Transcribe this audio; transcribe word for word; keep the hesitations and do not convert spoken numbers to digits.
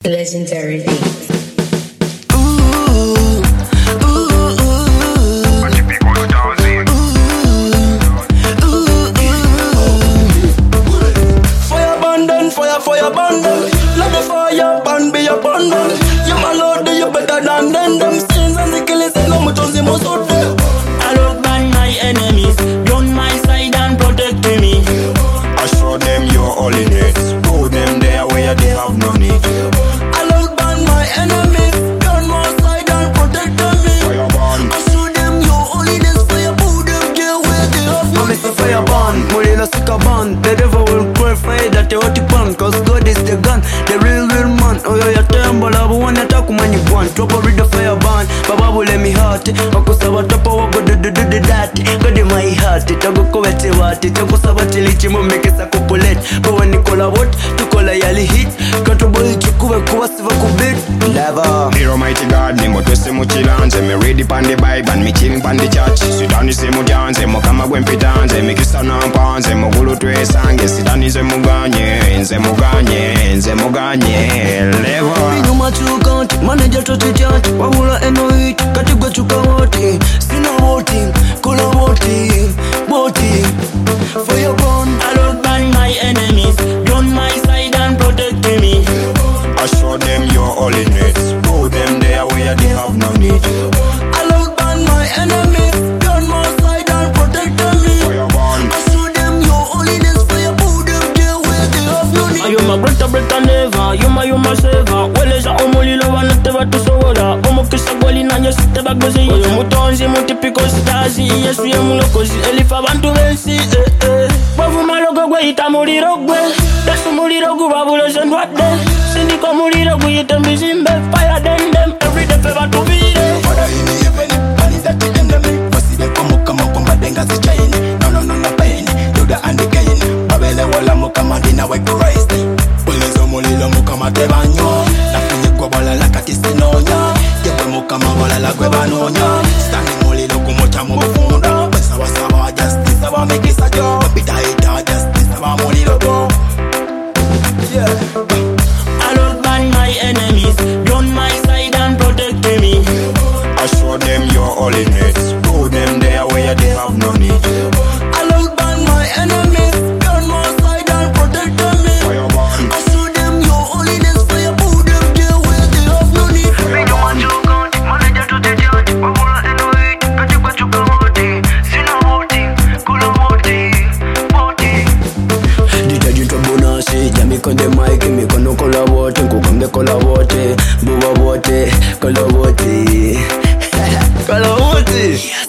Legendary beats. Fire abundant, let the fire burn be abundant. You my lord, you better than them. Them sins and the killers, they know much on the most out there. I love ban my enemies, run my side and protect me. I show them your holiness, go them there where they have no need. I love ban my enemies, run my side and protect me. Fire burn. I show them your holiness, fire put them there where they have no need. I'm a fire burn, Molina Sika burn. The devil will qualify that they want to burn, cause God is the gun, the real real man. Oh yeah, you temple, I want to talk when you want. Drop a read the fire burn, Baba will let me heart. Wakusaba topa wako do do do do that. God in my heart, tago kowete wate. Tago saba tilichi mo make sa kupolet. But when you call a what, to call a yali hit. Kanto boy chukuwe kuwa siva kubit. Lava. Dear Almighty God, me mo twese mo chilanze. Me ready pan the Bible, me chilling pan the church. Sidani se mo dance, mo kama gwempitanze. Me kisa na mpanze, mo gulu twe sange. Sidani se mo ganye, nze mo ganye, nze mo ganye. Level. Minuma chukanti, manager to the church. Wawula eno hit, katigwa chuka wote. Sina voting, kola voting, voting. Fire burn. I love ban my enemies, run my side and protect me. I show them your holiness, go them there where they have no need. I love ban my enemies, run my side and protect me. Fire burn. I show them your holiness, fire put them there where they have no need. You my brother, brother never, you my you my saver. Weleza omulilo wanateba tusobola. Omukisa gwali nanye siteba gozi. Oyo mutonzi mutipiko stazi. Yesu ye mulokozi elifa abantu bensi eh eh. Bavuma logo gweyita muliro gwe. Yesu muliro gubabuloze ndwadde. Sindiko muliro guyite mbizimbe. Fire them them every day feva tubire. Father in the heaven, money that the enemy. Wasibe komo kama kumba denga si chain. No no no no pain, do the and again. Babele wala mukama dina weko rise. Ulezo mulilo mukama tebanyo. Nafunye kwa wala la katisinonya. Yewe mukama wala la kwebanonya. Standing mulilo kumocha mufunda. Besa wasawa justice awa mekisa jo. Wapita ita justice awa mulilo go. Yeah. I love ban my enemies, run my side and protect me. I show them your holiness, go them there where they have no need. I love ban my enemies, run my side and protect me. Fire burn. I show them your holiness, fire put them there where they have no need. Detergent bonasi, jami konde mic, mi kono kola wote, kukambe kola wote, buba wote, kola wote, kola wote.